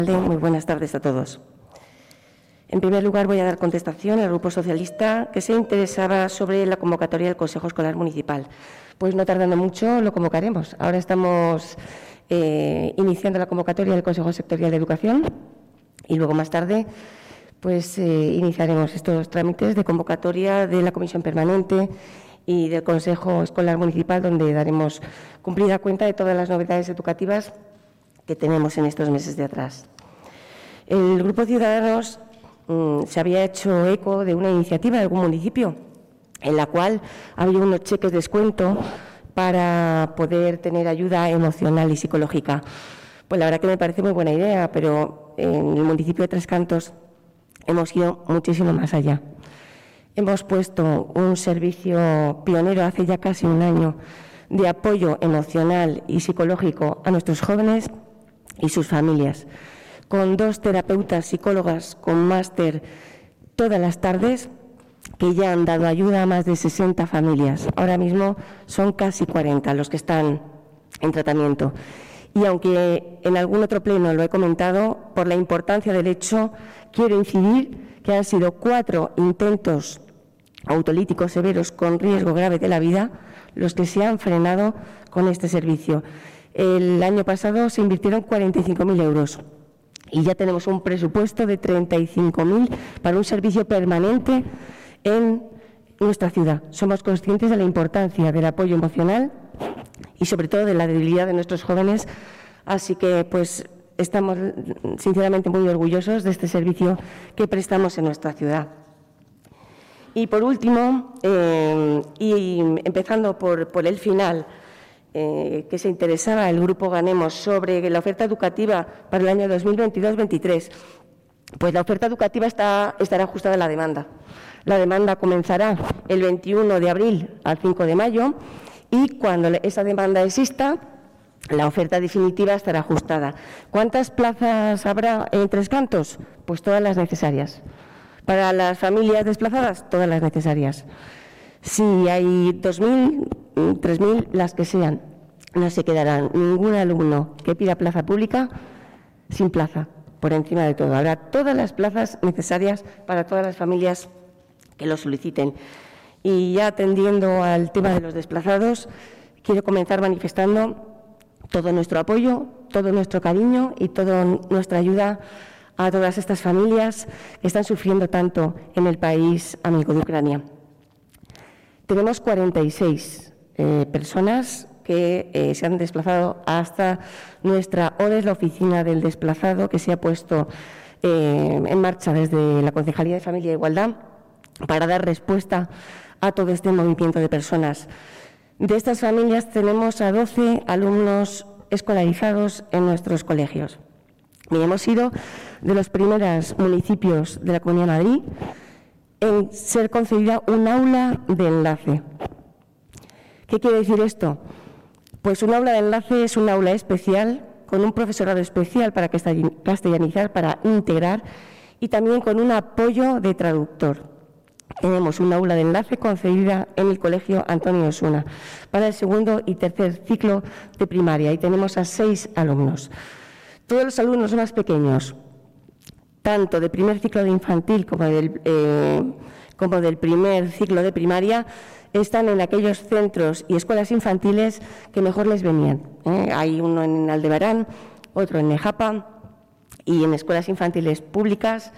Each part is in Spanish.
Muy buenas tardes a todos. En primer lugar, voy a dar contestación al Grupo Socialista que se interesaba sobre la convocatoria del Consejo Escolar Municipal. Pues no tardando mucho lo convocaremos. Ahora estamos iniciando la convocatoria del Consejo Sectorial de Educación y luego más tarde pues iniciaremos estos trámites de convocatoria de la Comisión Permanente y del Consejo Escolar Municipal, donde daremos cumplida cuenta de todas las novedades educativas que tenemos en estos meses de atrás. El Grupo Ciudadanos se había hecho eco de una iniciativa de algún municipio en la cual había unos cheques de descuento para poder tener ayuda emocional y psicológica. Pues la verdad que me parece muy buena idea, pero en el municipio de Tres Cantos hemos ido muchísimo más allá. Hemos puesto un servicio pionero hace ya casi un año de apoyo emocional y psicológico a nuestros jóvenes y sus familias, con 2 terapeutas psicólogas con máster todas las tardes, que ya han dado ayuda a más de 60 familias. Ahora mismo son casi 40 los que están en tratamiento. Y aunque en algún otro pleno lo he comentado, por la importancia del hecho, quiero incidir que han sido 4 intentos autolíticos severos con riesgo grave de la vida los que se han frenado con este servicio. El año pasado se invirtieron 45.000 euros y ya tenemos un presupuesto de 35.000 para un servicio permanente en nuestra ciudad. Somos conscientes de la importancia del apoyo emocional y sobre todo de la debilidad de nuestros jóvenes, así que pues estamos sinceramente muy orgullosos de este servicio que prestamos en nuestra ciudad. Y por último, y empezando por el final, que se interesaba el Grupo Ganemos sobre la oferta educativa para el año 2022-23, pues la oferta educativa estará ajustada a la demanda. La demanda comenzará el 21 de abril al 5 de mayo y cuando esa demanda exista, la oferta definitiva estará ajustada. ¿Cuántas plazas habrá en Tres Cantos? Pues todas las necesarias. Para las familias desplazadas, todas las necesarias. Si hay 2.000, 3.000, las que sean, no se quedará ningún alumno que pida plaza pública sin plaza, por encima de todo. Habrá todas las plazas necesarias para todas las familias que lo soliciten. Y ya atendiendo al tema de los desplazados, quiero comenzar manifestando todo nuestro apoyo, todo nuestro cariño y toda nuestra ayuda a todas estas familias que están sufriendo tanto en el país amigo de Ucrania. Tenemos 46 personas que se han desplazado hasta nuestra ODES, la oficina del desplazado, que se ha puesto en marcha desde la Concejalía de Familia e Igualdad para dar respuesta a todo este movimiento de personas. De estas familias tenemos a 12 alumnos escolarizados en nuestros colegios. Y hemos sido de los primeros municipios de la Comunidad de Madrid en ser concedida un aula de enlace. ¿Qué quiere decir esto? Pues un aula de enlace es un aula especial, con un profesorado especial para castellanizar, para integrar y también con un apoyo de traductor. Tenemos un aula de enlace concedida en el Colegio Antonio Osuna para el 2º y 3er ciclo de primaria y tenemos a 6 alumnos. Todos los alumnos más pequeños, tanto de primer ciclo de infantil como del primer ciclo de primaria, están en aquellos centros y escuelas infantiles que mejor les venían. Hay uno en Aldebarán, otro en Nejapa y en escuelas infantiles públicas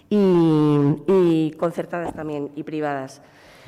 y concertadas también y privadas.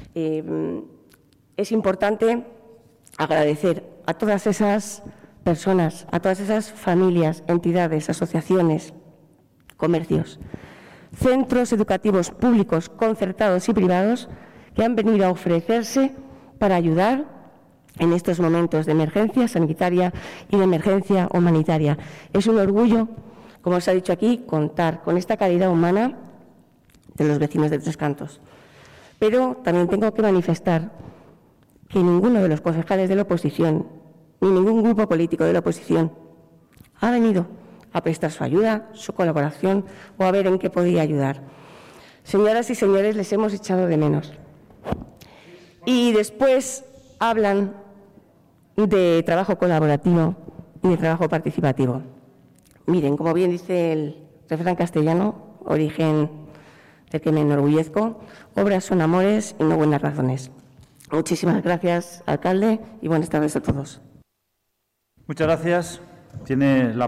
Es importante agradecer a todas esas personas, a todas esas familias, entidades, asociaciones, comercios, centros educativos públicos, concertados y privados que han venido a ofrecerse para ayudar en estos momentos de emergencia sanitaria y de emergencia humanitaria. Es un orgullo, como se ha dicho aquí, contar con esta calidad humana de los vecinos de Tres Cantos. Pero también tengo que manifestar que ninguno de los concejales de la oposición, ni ningún grupo político de la oposición, ha venido a prestar su ayuda, su colaboración o a ver en qué podía ayudar. Señoras y señores, les hemos echado de menos. Y después hablan de trabajo colaborativo y de trabajo participativo. Miren, como bien dice el refrán castellano, origen del que me enorgullezco, obras son amores y no buenas razones. Muchísimas gracias, alcalde, y buenas tardes a todos. Muchas gracias. Tiene la